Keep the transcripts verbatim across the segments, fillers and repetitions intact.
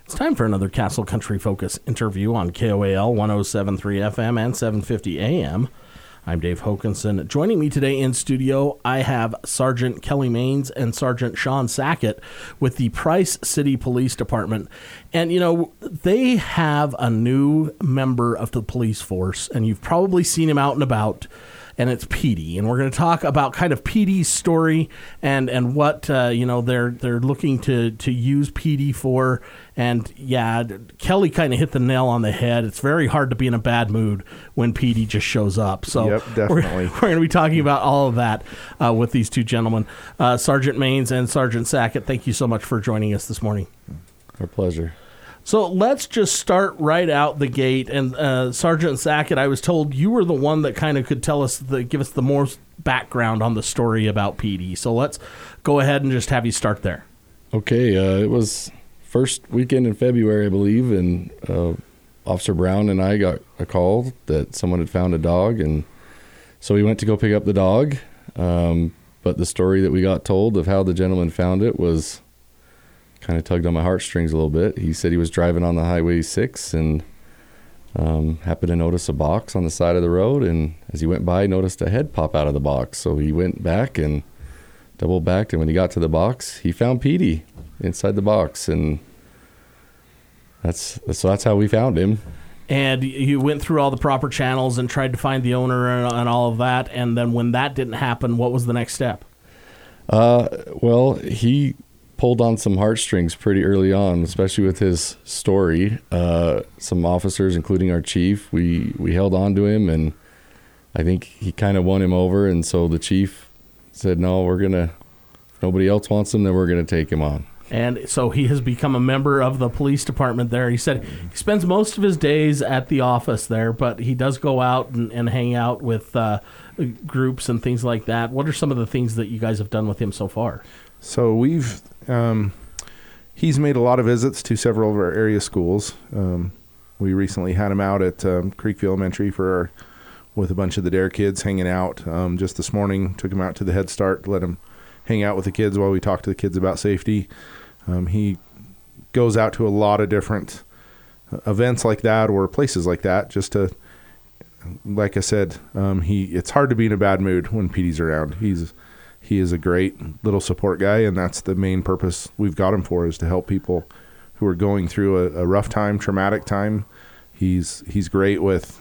It's time for another Castle Country Focus interview on K O A L one oh seven point three F M and seven fifty A M. I'm Dave Hokinson. Joining me today in studio, I have Sergeant Kelly Maines and Sergeant Sean Sackett with the Price City Police Department. And, you know, they have a new member of the police force, and you've probably seen him out and about, and it's Petey. And we're going to talk about kind of Petey's story and, and what, uh, you know, they're they're looking to, to use Petey for. And, yeah, Kelly kind of hit the nail on the head. It's very hard to be in a bad mood when Petey just shows up. So yep, definitely. We're, we're going to be talking about all of that uh, with these two gentlemen. Uh, Sergeant Maines and Sergeant Sackett, thank you so much for joining us this morning. Our pleasure. So let's just start right out the gate. And uh, Sergeant Sackett, I was told you were the one that kind of could tell us, the, give us the more background on the story about Petey. So let's go ahead and just have you start there. Okay, uh, it was first weekend in February, I believe, and uh, Officer Brown and I got a call that someone had found a dog, and so we went to go pick up the dog. Um, but the story that we got told of how the gentleman found it was kind of tugged on my heartstrings a little bit. He said he was driving on the Highway six and um, happened to notice a box on the side of the road, and as he went by, noticed a head pop out of the box. So he went back and double backed, and when he got to the box, he found Petey inside the box, and that's so that's how we found him. And you went through all the proper channels and tried to find the owner and, and all of that, and then when that didn't happen, what was the next step? Uh, well, he pulled on some heartstrings pretty early on, especially with his story. Uh, some officers, including our chief, we, we held on to him, and I think he kind of won him over, and so the chief said, no, we're going to, if nobody else wants him, then we're going to take him on. And so he has become a member of the police department there. He said he spends most of his days at the office there, but he does go out and, and hang out with uh, groups and things like that. What are some of the things that you guys have done with him so far? So we've, um, he's made a lot of visits to several of our area schools. Um, we recently had him out at um, Creekview Elementary for our, with a bunch of the D A R E kids hanging out. Um, just this morning, took him out to the Head Start, let him hang out with the kids while we talk to the kids about safety. Um, he goes out to a lot of different events like that or places like that just to, like I said, um, he it's hard to be in a bad mood when Petey's around. He's he is a great little support guy, and that's the main purpose we've got him for, is to help people who are going through a, a rough time, traumatic time. He's he's great with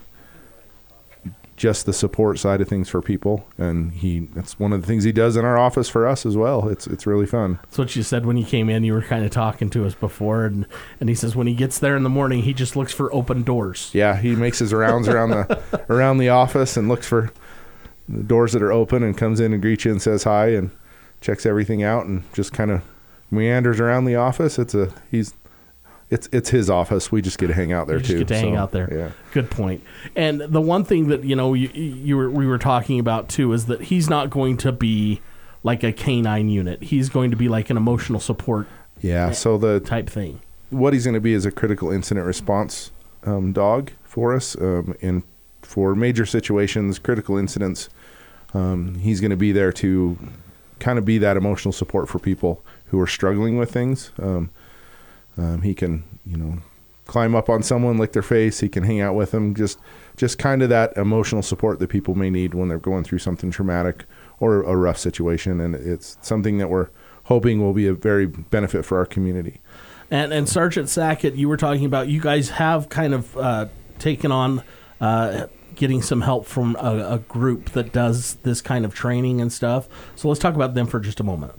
just the support side of things for people, and he that's one of the things he does in our office for us as well. It's it's really fun. That's what you said when you came in. You were kind of talking to us before, and, and he says when he gets there in the morning, he just looks for open doors. Yeah, he makes his rounds around the around the office and looks for the doors that are open and comes in and greets you and says hi and checks everything out and just kind of meanders around the office. It's a he's It's it's his office. We just get to hang out there you too. Just get to hang so, out there. Yeah. Good point. And the one thing that you know you, you were we were talking about too is that he's not going to be like a canine unit. He's going to be like an emotional support. Yeah. So the type thing. What he's going to be is a critical incident response um, dog for us, um, and for major situations, critical incidents. Um, he's going to be there to kind of be that emotional support for people who are struggling with things. Um, Um, he can, you know, climb up on someone, lick their face. He can hang out with them. Just, just kind of that emotional support that people may need when they're going through something traumatic or a rough situation. And it's something that we're hoping will be a very benefit for our community. And and Sergeant Sackett, you were talking about you guys have kind of uh, taken on uh, getting some help from a, a group that does this kind of training and stuff. So let's talk about them for just a moment.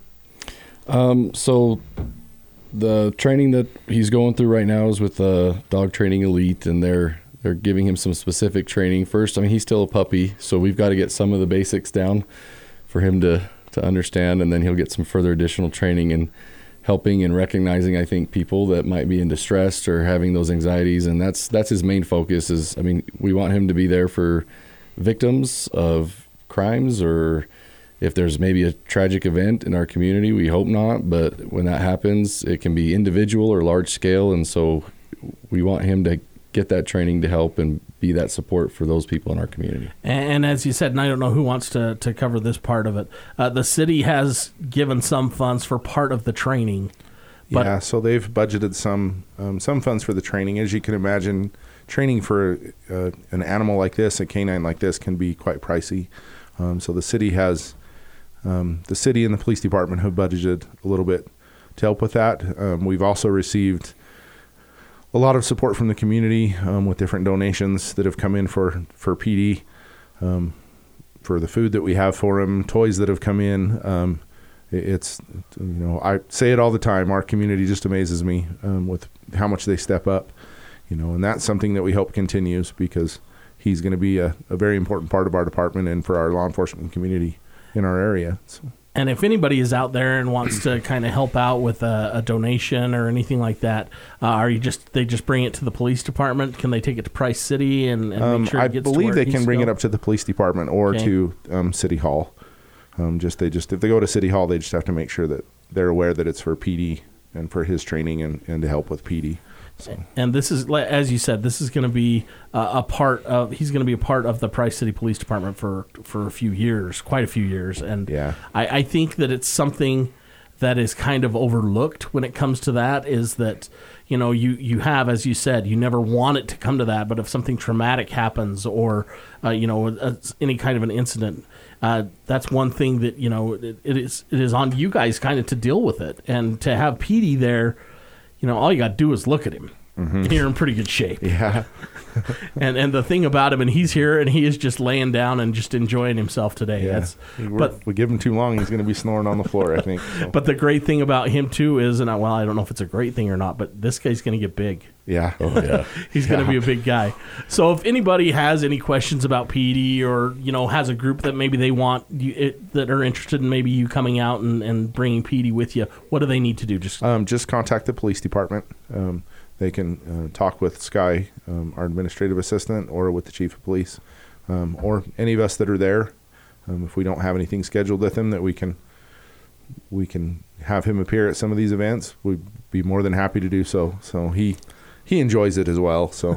Um, so. The training that he's going through right now is with uh, Dog Training Elite, and they're they're giving him some specific training. First, I mean, he's still a puppy, so we've got to get some of the basics down for him to, to understand, and then he'll get some further additional training in helping and recognizing, I think, people that might be in distress or having those anxieties, and that's that's his main focus. Is I mean, we want him to be there for victims of crimes, or if there's maybe a tragic event in our community. We hope not, but when that happens, it can be individual or large scale, and so we want him to get that training to help and be that support for those people in our community. And as you said, and I don't know who wants to, to cover this part of it, uh, the city has given some funds for part of the training, But, yeah, so they've budgeted some um, some funds for the training. As you can imagine, training for uh, an animal like this, a canine like this, can be quite pricey. Um, so the city has, um, the city and the police department have budgeted a little bit to help with that. Um, we've also received a lot of support from the community um, with different donations that have come in for for P D, um, for the food that we have for him, toys that have come in. Um, It's, you know, I say it all the time. Our community just amazes me um, with how much they step up, you know, and that's something that we hope continues because he's going to be a, a very important part of our department and for our law enforcement community in our area. So. And if anybody is out there and wants to kind of help out with a, a donation or anything like that, uh, are you just they just bring it to the police department? Can they take it to Price City and, and um, make sure it I gets to believe where they it needs can to bring go? it up to the police department or Okay. to um, City Hall. Um, just they just if they go to City Hall, they just have to make sure that they're aware that it's for P D and for his training and, and to help with P D. So. And this is, as you said, this is going to be uh, a part of. He's going to be a part of the Price City Police Department for, for a few years, quite a few years. And Yeah. I, I think that it's something that is kind of overlooked when it comes to that. Is that you know you you have, as you said, you never want it to come to that, but if something traumatic happens or uh, you know a, any kind of an incident. Uh, that's one thing that you know it, it is it is on you guys kind of to deal with it, and to have P D there, you know all you got to do is look at him. Mm-hmm. You're in pretty good shape. Yeah. and and the thing about him, and he's here, and he is just laying down and just enjoying himself today. Yeah. That's, We're- but we give him too long, he's going to be snoring on the floor, I think. So. but the great thing about him too is, and I, well, I don't know if it's a great thing or not, but this guy's going to get big. Yeah. Oh yeah. He's going to be a big guy. So if anybody has any questions about P D or, you know, has a group that maybe they want, you, it, that are interested in maybe you coming out and, and bringing P D with you, what do they need to do? Just Um, just contact the police department. Um, they can uh, talk with Sky, um, our administrative assistant, or with the chief of police, um, or any of us that are there. Um, if we don't have anything scheduled with him that we can we can have him appear at some of these events, we'd be more than happy to do so. So he he enjoys it as well. So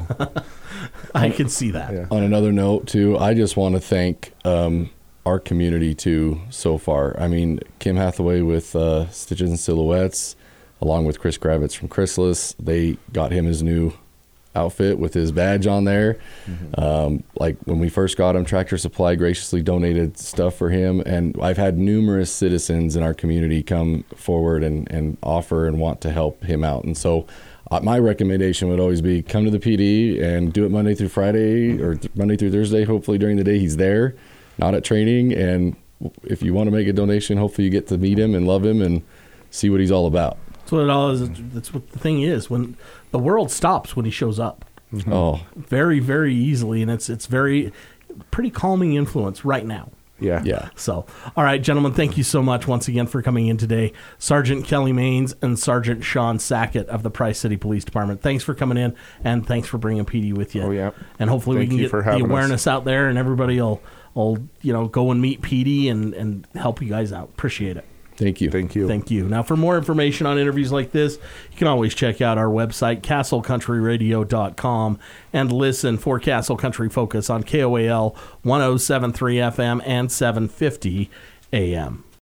I can see that. yeah. On another note, too, I just want to thank um, our community, too, so far. I mean, Kim Hathaway with uh, Stitches and Silhouettes, along with Chris Kravitz from Chrysalis, they got him his new outfit with his badge on there. Mm-hmm. Um, like when we first got him, Tractor Supply graciously donated stuff for him. And I've had numerous citizens in our community come forward and, and offer and want to help him out. And so uh, my recommendation would always be come to the P D and do it Monday through Friday or th- Monday through Thursday. Hopefully during the day he's there, not at training. And if you want to make a donation, hopefully you get to meet him and love him and see what he's all about. That's what it all is. That's what the thing is. When the world stops when he shows up, Mm-hmm. Oh, very, very easily, and it's it's very pretty calming influence right now. Yeah. yeah. So, all right, gentlemen, thank you so much once again for coming in today. Sergeant Kelly Maines and Sergeant Sean Sackett of the Price City Police Department. Thanks for coming in, and thanks for bringing P D with you. Oh, yeah. And hopefully Thank we can you get for the having us. awareness out there, and everybody will, will you know, go and meet P D and, and help you guys out. Appreciate it. Thank you. Thank you. Thank you. Now, for more information on interviews like this, you can always check out our website, castle country radio dot com, and listen for Castle Country Focus on K O A L one oh seven point three F M and seven fifty A M.